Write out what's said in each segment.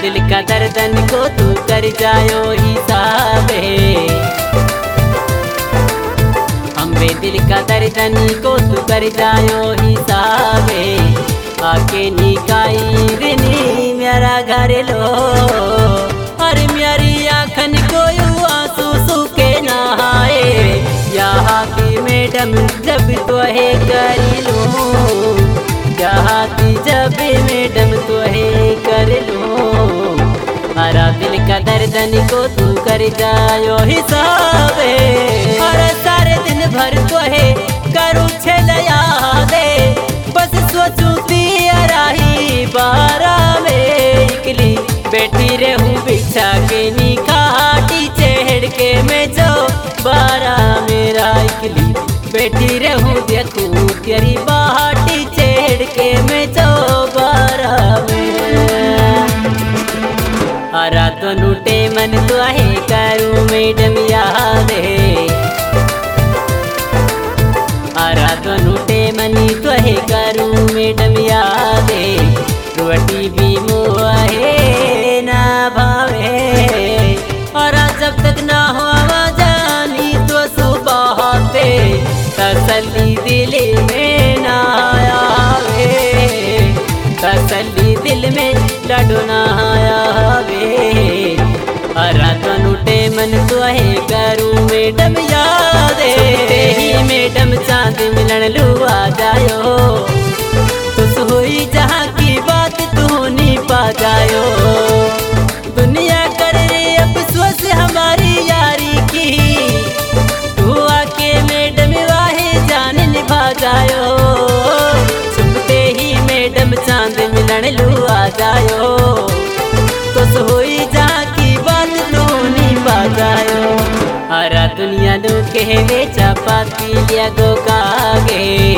दिल का दर्दन को तू कर जायो हिसाबे। अम्बे दिल का दर्दन को तू कर जायो हिसाबे। आके निकाई दिनी मेरा घर लो और मेरी आँखन को आंसू सूखे नहाए। यहाँ की मैडम जब तो है कर लो, यहाँ की जब मैडम तो है कर लो। हरा दिल का दर्दन को तू कर जायो हिसाबे। और सारे दिन भर तो है करूँ छल यादे, बस सोचूं राही बारा में इकली बैठी रहूं बिछा के नी खाटी चढ़ के मैं जो बारा मेरा इकली बैठी रहूं देखूं तेरी बाटी चढ़ के मैं जो बारा में। हरा तो नूटे मन तो है करूं मैडम यादे। हरा तो नूटे मनी तो है करूं मैडम यादे। रोटी भी मुहे ना भावे और जब तक ना हो जानी तो सुबह पे तसल्ली दिल में ना आवे। तसल्ली दिल में लडो ना आवे। हरा तो नूटे मन तो है करूं मैडम यादे। मैडम चांद मिलन लुआ जायो तो हुई जहाँ की बात तू नहीं पा जायो। दुनिया कर रे अफसोस हमारी यारी की, तू आके मैडम वाहे जान निभा जायो। छुपते ही मैडम चांद मिलन लुआ जायो तो हुई जहाँ की बात तू नहीं पा जायो। हरा दुनिया नो कहवे चपाती लिया गो कागे।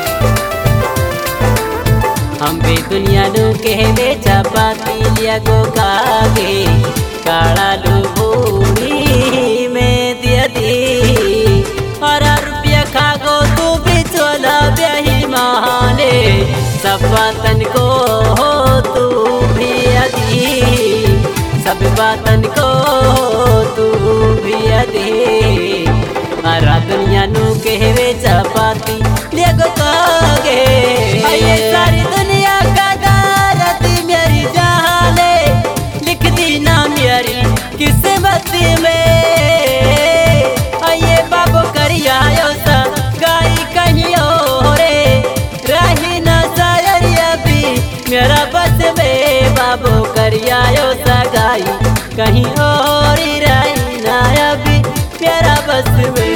हम भी दुनिया नो कहवे चपाती लिया गो कागे। काला लुबूरी में दिया दी और रुपया खागो तू भी चोला ब्याही महाने। सब बातन को हो तू भी अदी, सब बातन को तू भी अदी। हरा दुनिया नु कहवे चपाती ले गो कागे। ये सारी दुनिया का दारती मेरी जाने लिख दी ना मेरी किस्मत में। ये बाबो करिया सा गाई कहीं और रही ना शायर अभी मेरा बस में। बाबो करिया सा गाई कहीं और रही ना अभी मेरा बस में।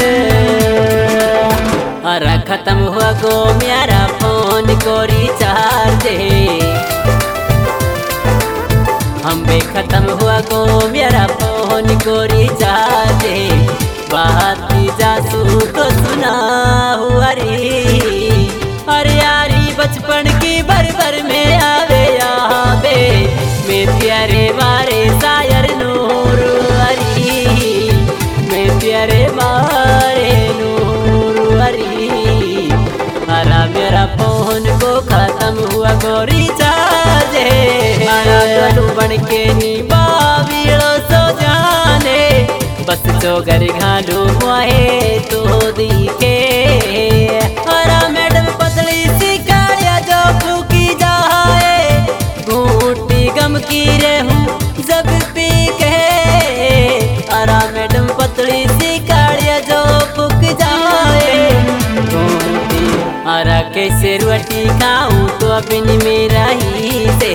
हरा खत्म हुआ गो मेरा फोन को रिचार्ज। हम भी खत्म हुआ गो मेरा फोन को रिचार्ज। बात की जासू तो सुना हुआ रे। अरे यारी बचपन की भर में आवे यादे। मैं प्यारे मारे शायर नूर अरी, मैं प्यारे मारे नूर अरी। हरा मेरा फोन को खत्म हुआ गो रिचार्ज। हरा गलू बन के नी बावीड़ो सो जाने, बस जो घर घालू मुहे तो दिखे। हरा मैडम पतली सी कालिया जो फूकी जाए, घूटी गम की रहूं जब पी के। हरा मैडम पतली सी कालिया जो फूक जाए घूटी। हरा कैसे रोटी खाऊं तो अपनी मेरा ही से।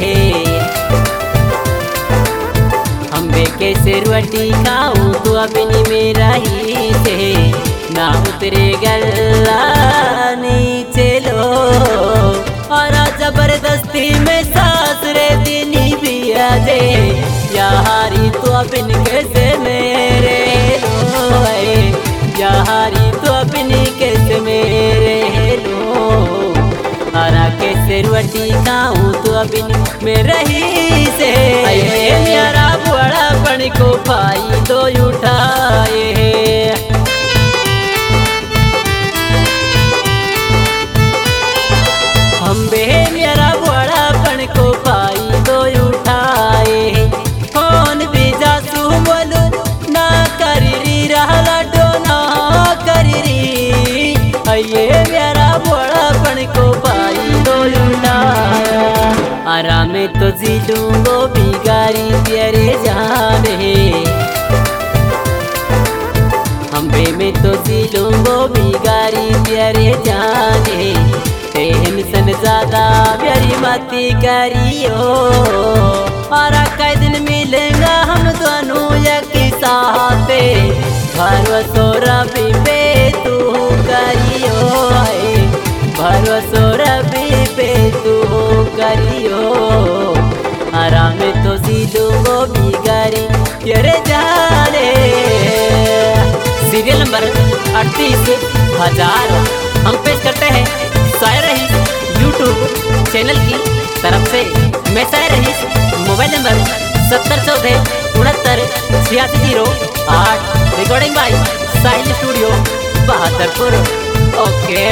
हम बे कैसे रोटी खाऊं तो अपनी मेरा ही से। ना उतरे गल्ला नीचे लो और जबरदस्ती में सास रे दिनी भी आ दे। यारी तो अपनी कैसे मेरे लो, यारी तो अपनी कैसे मेरे लो। हरा कैसे रोटी खाऊं तो अपनी मेरा ही से। मेरा बड़ा पन को पाई तो उठाए। हम बे मेरा बड़ा पन को पाई तो उठाए। आराम में तो जी लूंगो बिगारी तेरे जाने, अम्बे में तो जी लूंगो बिगारी तेरे जाने। टेंशन ज्यादा प्यारी मती करियो, और कई दिन मिलेगा हम दोनों एक साथ, भरोसा रबी पे तू करियो, भरोसा रबी पे तू करियो। आराम में तो जी लूंगो बिगारी तेरे जाने। सीरियल नंबर 38,000 हम पेश करते हैं शायर रहीस यूट्यूब चैनल की तरफ से। मैं शायर Rahees, mobile number 7014698608, recording by Sahil studio Bahadurpur. Okay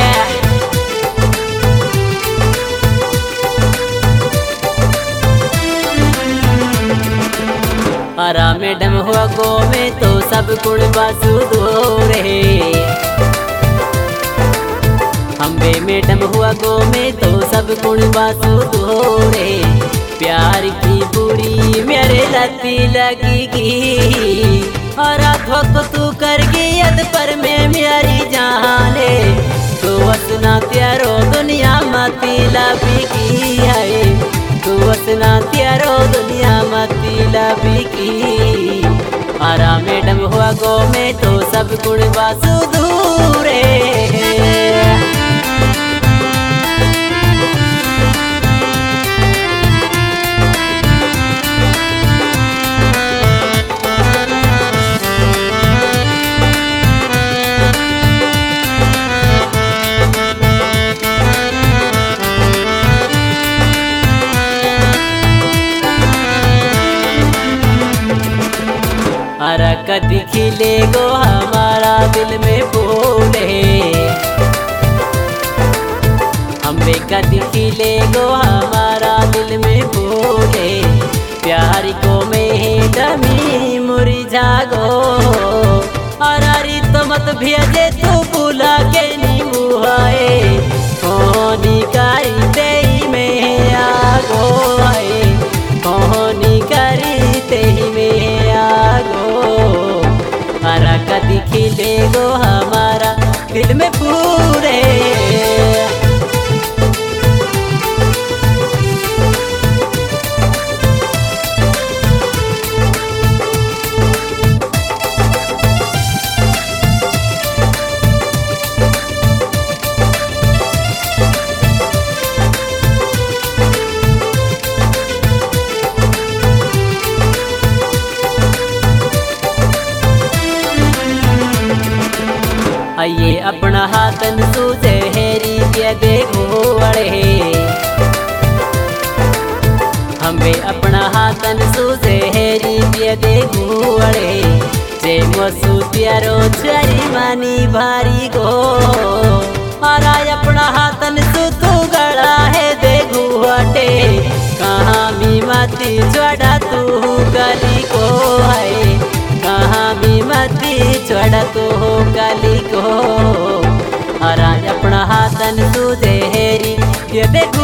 आरा मैडम हुआ गो में तो सब गुण बासु रहे, अम्बे मैडम हुआ गो में तो सब गुण बासु रहे। प्यार की बुरी मेरे लती लगेगी, और धोख तू कर यद पर में मेरी जाने। तू वसना त्यारो दुनिया मती लबी है, तू वसना त्यारो दुनिया मती लबी। आरा मैडम हुआ गो में तो सब गुण बासु दूरे। अरे कदी खिले गो हमारा दिल में बोले, अम्बे कदी खिले गो हमारा दिल में बोले। प्यार को में दमी मुरझा गो, अरारी तो मत भेजे तू बुला के निमुहाए। होनी करी तेई में आगो है, होनी करी तेई में आगो। हरा कदी खिले गो हमारा दिल में पूरे। आइए अपना हाथन सूझे हेरी के देखो अड़े, हमें अपना हाथन सूझे हेरी के देखो अड़े। जे मसू त्यारो चरी मानी भारी गो, और अपना हाथन सुतू गड़ा है देखो अटे। कहाँ भी मती चढ़ा तू गली को है, कहाँ भी मती चढ़ा तू गली को। हरा अपना हाथन तुझे हेरी ये देखू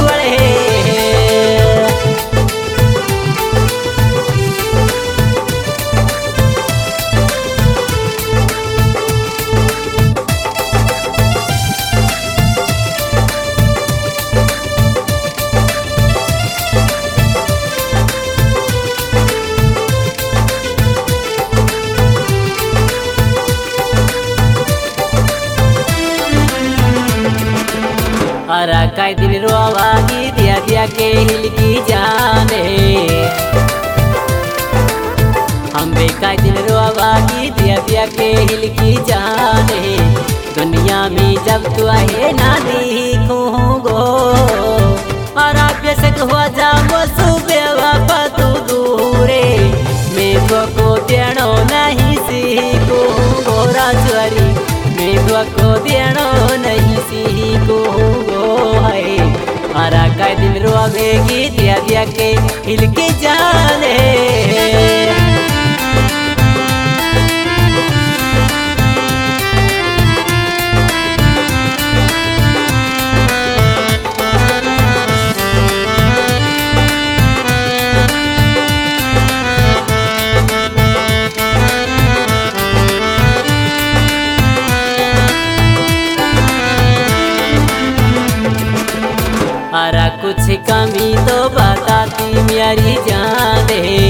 हरा कई दिन रोवागी दिया दिया के हिल की जाने। हम भी कई दिन रोवागी दिया दिया के हिल की जाने। दुनिया में जब तू आए ना दिखूंगो, और बेशक हुआ जाओ सुबह वापा तू दूरे। मैं को देनो नहीं सीखूंगो राजवारी, मैं को देनो नहीं सीखूंगो है। हरा का दिन रोवेगी दिया दिया के हिल के जाने। कुछ कमी तो बताती मेरी जान रे,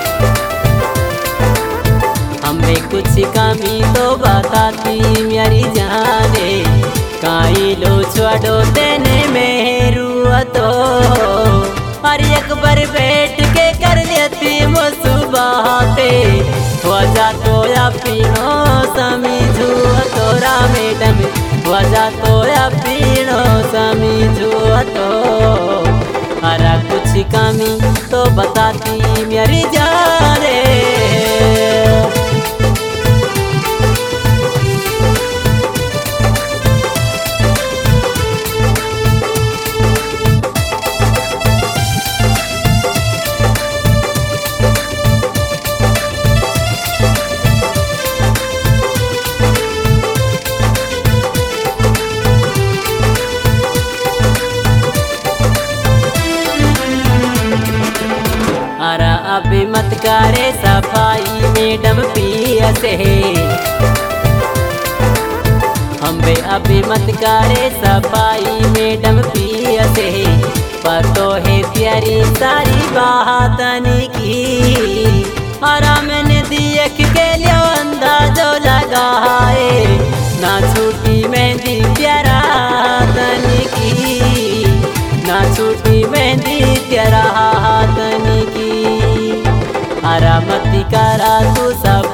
हमें कुछ कमी तो बताती मेरी जान रे। काई लो छोड़ो तेने मेरू तो और एक बार बैठ के कर लेती वो सुबह पे वजह तो या पीनो समझू तोरा मैडम, वजह तो या पीनो समझू तो अरे कुछ कमी तो बताती मेरी जान रे। अरे अभी मत करे सफाई मैडम पिया से, हमें अभी मत करे सफाई मैडम पिया से। पतो है तेरी सारी बात की और मैंने देख के लियो अंदाजो लगाए ना छूटी मेहंदी तेरा तनी की, ना छूटी मेहंदी तेरा हाथ की। अरे मत करा तू सब